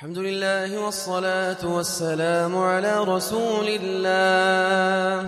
الحمد لله والصلاة والسلام على رسول الله.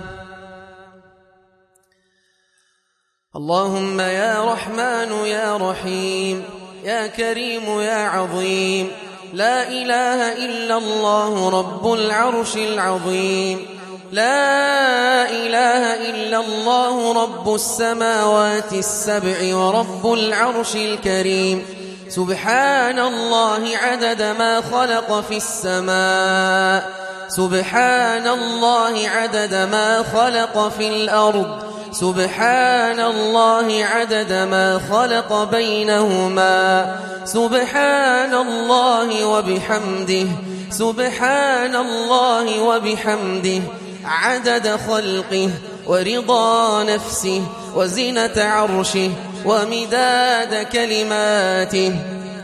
اللهم يا رحمن يا رحيم يا كريم يا عظيم، لا إله إلا الله رب العرش العظيم، لا إله إلا الله رب السماوات السبع ورب العرش الكريم. سبحان الله عدد ما خلق في السماء، سبحان الله عدد ما خلق في الأرض، سبحان الله عدد ما خلق بينهما، سبحان الله وبحمده، سبحان الله وبحمده، عدد خلقه ورضا نفسه وزنة عرشه ومداد كلماته.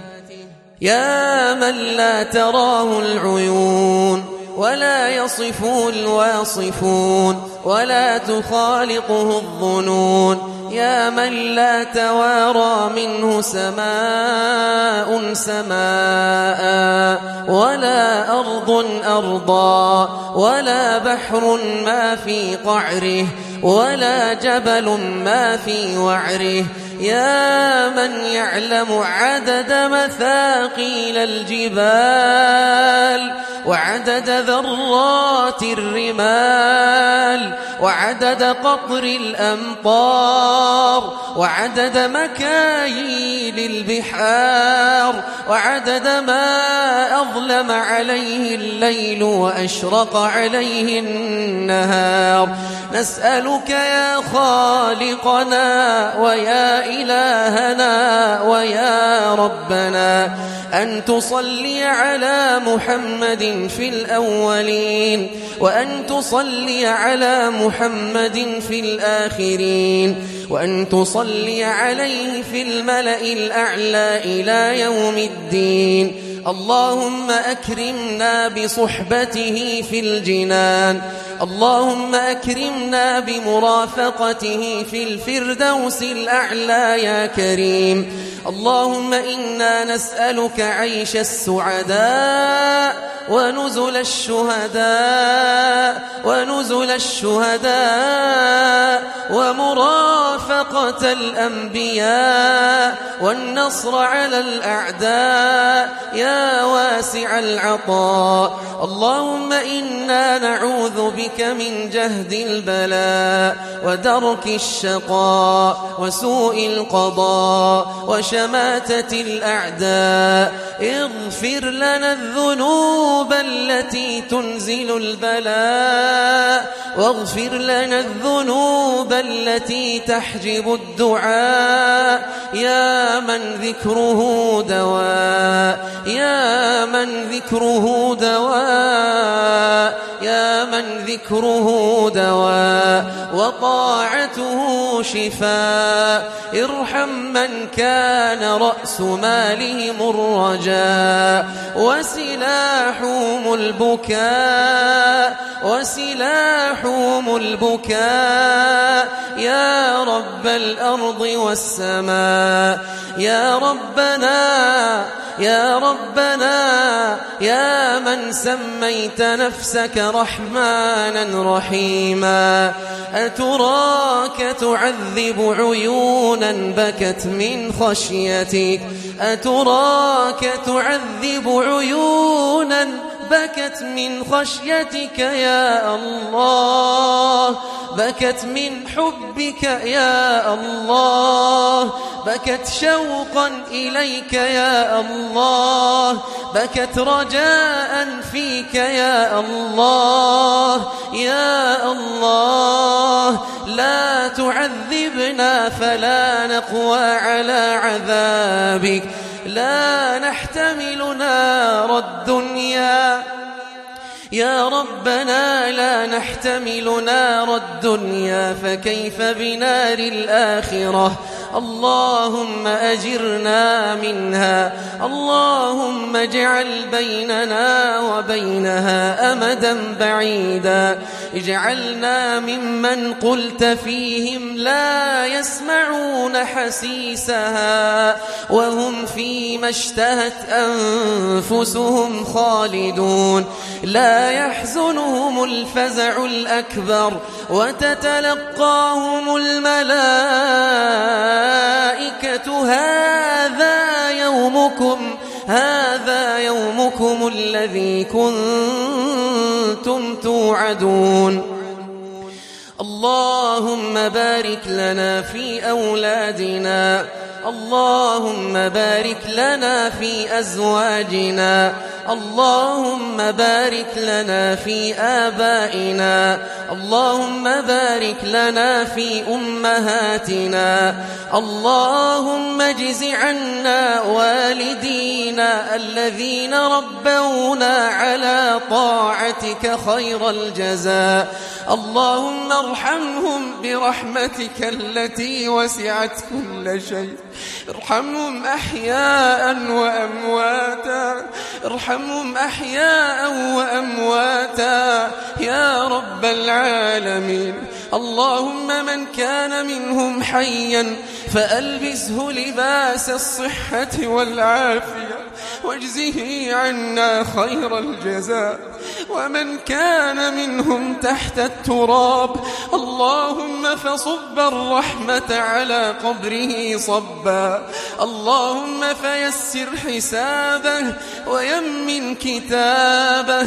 يا من لا تراه العيون ولا يصفه الواصفون ولا تخالطه الظنون، يا من لا توارى منه سماء سماء ولا أرض أرضا ولا بحر ما في قعره ولا جبل ما في وعره، يا من يعلم عدد مثاقيل الجبال وعدد ذرات الرمال وعدد قطر الأمطار وعدد مكاييل البحار وعدد ما أظلم عليه الليل وأشرق عليه النهار. نسألك يا خالقنا ويا إلهنا ويا ربنا أن تصلي على محمد في الأولين وأن تصلي على محمد في الآخرين وأن تصلي عليه في الملأ الأعلى إلى يوم الدين. اللهم أكرمنا بصحبته في الجنان، اللهم أكرمنا بمرافقته في الفردوس الأعلى يا كريم. اللهم إنا نسألك عيش السعداء ونزل الشهداء ونزل الشهداء ومرافقة الأنبياء والنصر على الأعداء يا واسع العطاء. اللهم إنا نعوذ بك من جهد البلاء ودرك الشقاء وسوء القضاء وشماتة الأعداء. اغفر لنا الذنوب التي تنزل البلاء واغفر لنا الذنوب التي تحجب الدعاء، يا من ذكره دواء، يا من ذكره دواء، يا من ذكره دواء وطاعته شفاء. ارحم من كان رأس مالهم الرجاء وسلاحهم البكاء وسلاحهم البكاء، يا رب الأرض والسماء. يا ربنا يا ربنا يا من سميت نفسك رحمانا رحيما، أتراك تعذب عيونا بكت من خشيتك، أتراك تعذب عيونا بكت من خشيتك يا الله، بكت من حبك يا الله، بكت شوقا إليك يا الله، بكت رجاء فيك يا الله. يا الله لا تعذبنا فلا نقوى على عذابك، لا نحتمل نار الدنيا يا ربنا، لا نحتمل نار الدنيا فكيف بنار الآخرة. اللهم أجرنا منها. اللهم اجعل بيننا وبينها أمدا بعيدا. اجعلنا ممن قلت فيهم لا يسمعون حسيسها وهم فيما اشتهت أنفسهم خالدون. لا يحزنهم الفزع الأكبر وتتلقاهم الملائكة هذا يومكم الذي كنتم توعدون. اللهم بارك لنا في أولادنا. اللهم بارك لنا في أزواجنا. اللهم بارك لنا في آبائنا. اللهم بارك لنا في أمهاتنا. اللهم اجز عنا والدينا الذين ربونا على طاعتك خير الجزاء. اللهم ارحمهم برحمتك التي وسعت كل شيء. ارحمهم أحياء وأمواتا. ارحمهم أحياء وأمواتا يا رب العالمين. اللهم من كان منهم حيا فألبسه لباس الصحة والعافية واجزه عنا خير الجزاء. ومن كان منهم تحت التراب اللهم فصب الرحمة على قبره صبا. اللهم فيسر حسابه ويمن كتابه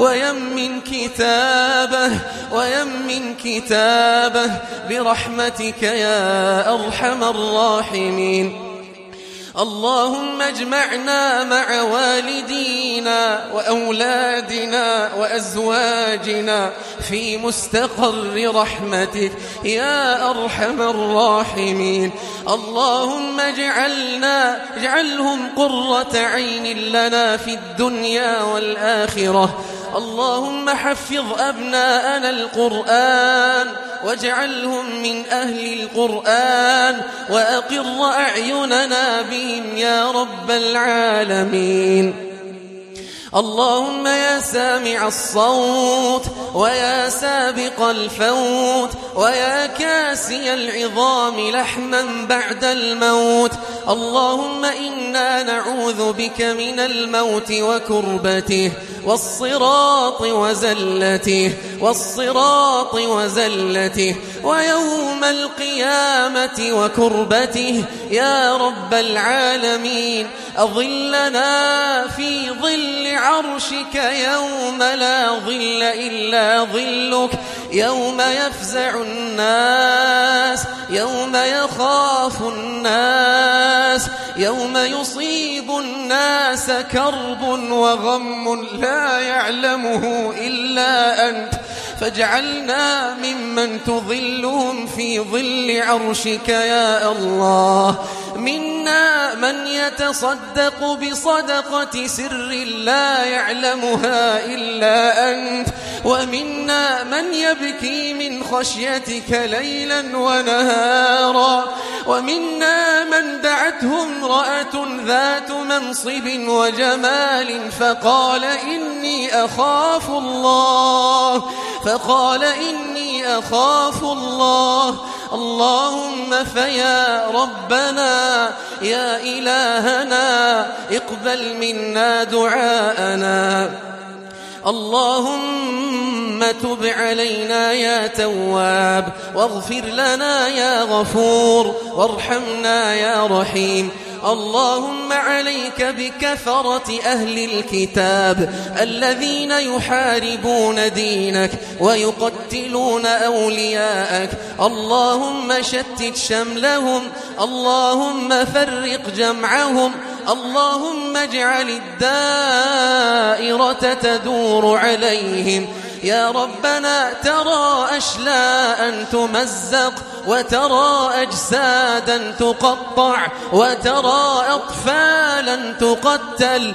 ويمن كتابه برحمتك يا أرحم الراحمين. اللهم اجمعنا مع والدينا وأولادنا وأزواجنا في مستقر رحمتك يا أرحم الراحمين. اللهم اجعلهم قرة عين لنا في الدنيا والآخرة. اللهم حفظ أبناءنا القرآن واجعلهم من أهل القرآن وأقر أعيننا بهم يا رب العالمين. اللهم يا سامع الصوت ويا سابق الفوت ويا كاسي العظام لحما بعد الموت. اللهم إنا نعوذ بك من الموت وكربته والصراط وزلته ويوم القيامة وكربته يا رب العالمين. أظلنا في ظل عرشك يوم لا ظل إلا ظلك. يوم يفزع الناس، يوم يخاف الناس، يوم يصيب الناس كرب وغم لا يعلمه إلا أنت. فاجعلنا ممن تظلهم في ظل عرشك يا الله. منا من يتصدق بصدقة سر لا يعلمها إلا أنت، ومنا من يبكي من خشيتك ليلا ونهارا، ومنا من دعته امرأة ذات منصب وجمال فقال إني أخاف الله. اللهم فيا ربنا يا إلهنا اقبل منا دعاءنا. اللهم تب علينا يا تواب، واغفر لنا يا غفور، وارحمنا يا رحيم. اللهم عليك بكفرة أهل الكتاب الذين يحاربون دينك ويقتلون أولياءك. اللهم شتت شملهم، اللهم فرق جمعهم، اللهم اجعل الدائرة تدور عليهم. يا ربنا ترى أشلاء تمزق وترى أجسادا تقطع وترى أطفالا تقتل.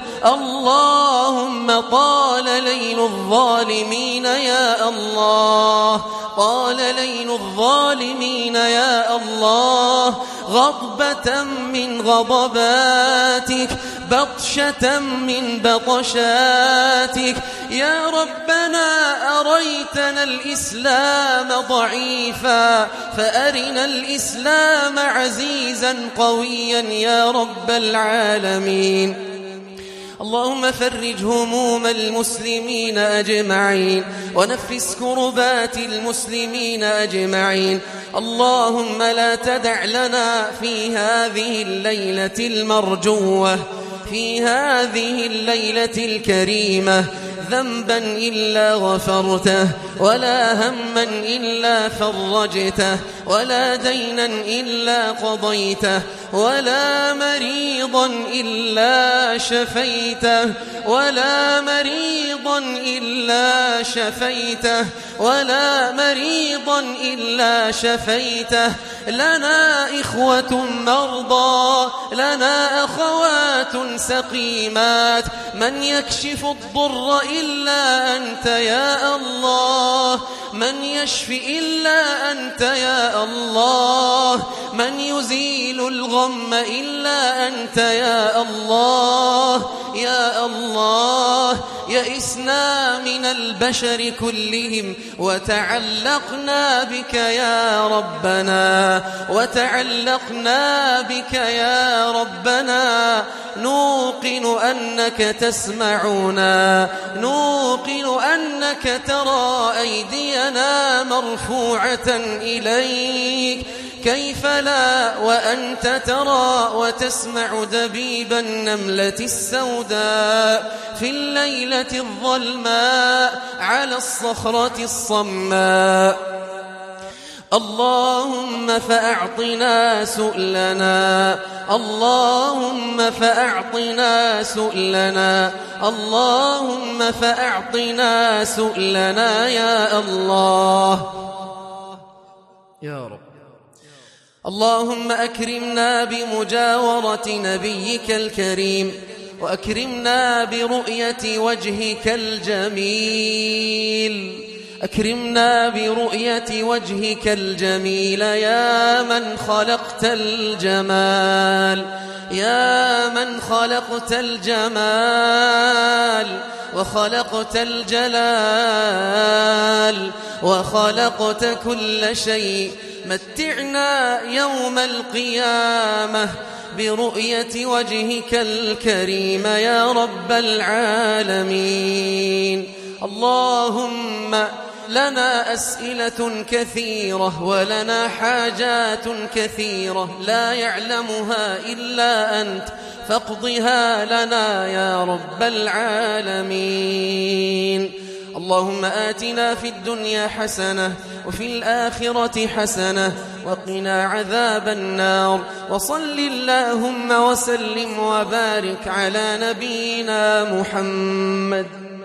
اللهم طال ليل الظالمين يا الله، طال ليل الظالمين يا الله، غضبة من غضباتك، بطشة من بطشاتك. يا ربنا أريتنا الإسلام ضعيفا فأرنا الإسلام عزيزا قويا يا رب العالمين. اللهم فرج هموم المسلمين أجمعين ونفس كربات المسلمين أجمعين. اللهم لا تدع لنا في هذه الليلة المرجوة، في هذه الليلة الكريمة، ذنبا إلا غفرته، ولا هما إلا فرجته، ولا دينا إلا قضيته، ولا مريضا إلا شفيته، ولا مريضا إلا شفيته، ولا مريضا إلا شفيته. لنا إخوة مرضى، لنا أخوات سقيمات، من يكشف الضر إلا أنت يا الله، من يشفي إلا أنت يا الله، من يزيل الغم إلا أنت يا الله يا الله. يئسنا من البشر كلهم وتعلقنا بك يا ربنا، وتعلقنا بك يا ربنا. نوقن أنك تسمعنا، نوقن أنك ترى أيدينا مرفوعة إليك، كيف لا وأنت ترى وتسمع دبيب النملة السوداء في الليلة الظلماء على الصخرة الصماء. اللهم فأعطنا سؤلنا، اللهم فأعطنا سؤلنا، اللهم فأعطنا سؤلنا يا الله يا رب. اللهم أكرمنا بمجاورة نبيك الكريم، وأكرمنا برؤية وجهك الجميل، أكرمنا برؤية وجهك الجميل يا من خلقت الجمال، يا من خلقت الجمال وخلقت الجلال وخلقت كل شيء. متعنا يوم القيامة برؤية وجهك الكريم يا رب العالمين. اللهم لنا أسئلة كثيرة ولنا حاجات كثيرة لا يعلمها إلا أنت، فاقضها لنا يا رب العالمين. اللهم آتنا في الدنيا حسنة وفي الآخرة حسنة وقنا عذاب النار. وصل اللهم وسلم وبارك على نبينا محمد.